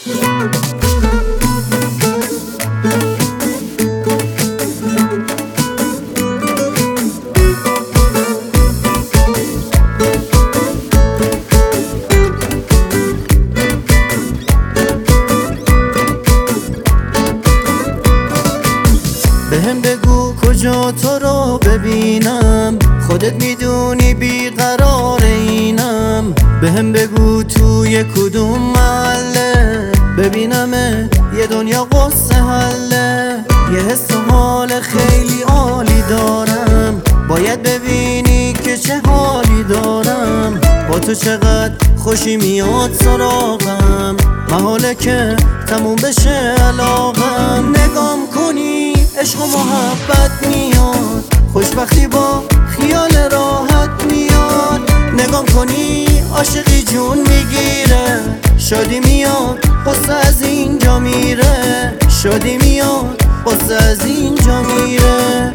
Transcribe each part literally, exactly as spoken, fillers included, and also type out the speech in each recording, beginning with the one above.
بهم بگو کجا تو رو ببینم، خودت میدونی بیقرار اینم. بهم بگو توی کدوم محله ببینم یه دنیا قصه حله. یه حس و حال خیلی عالی دارم، باید ببینی که چه حالی دارم. با تو چقدر خوشی میاد سراغم، محاله که تموم بشه علاقم. نگام کنی عشق و محبت میاد، خوشبختی با خیال راحت میاد. نگام کنی عاشقی جون میگیره، شادی میاد قصه از اینجا میره. شادی میاد قصه از اینجا میره.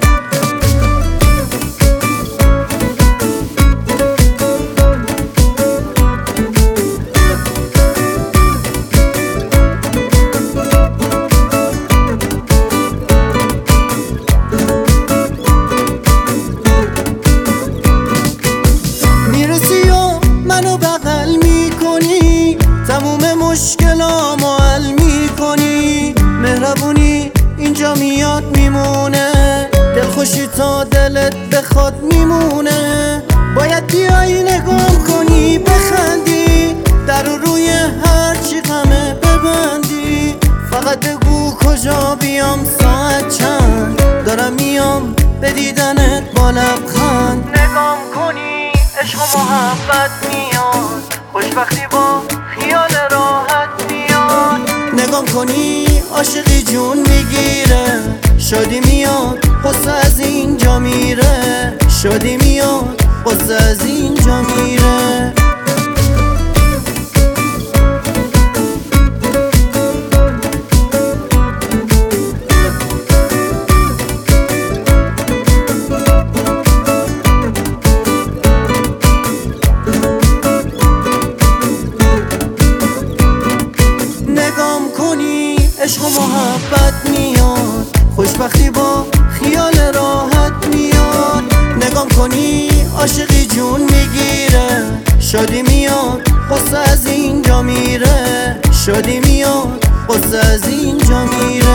تموم مشکلامو حل میکنی، مهربونی اینجا میاد میمونه. دلخوشی تا دلت بخواد میمونه. باید بیایی نگام کنی بخندی، در روی هر چی غمه ببندی. فقط بگو کجا بیام ساعت چند، دارم میام به دیدنت با لبخند. نگام کنی عشق و محبت میاد، خوشبختی با خیال راحت میاد. نگام کنی عاشقی جون میگیره، شادی میاد قصه از اینجا میره. شادی میاد قصه از اینجا میره. عشق و محبت میاد، خوشبختی با خیال راحت میاد. نگام کنی عاشقی جون میگیره، شادی میاد قصه از اینجا میره. شادی میاد قصه از اینجا میره.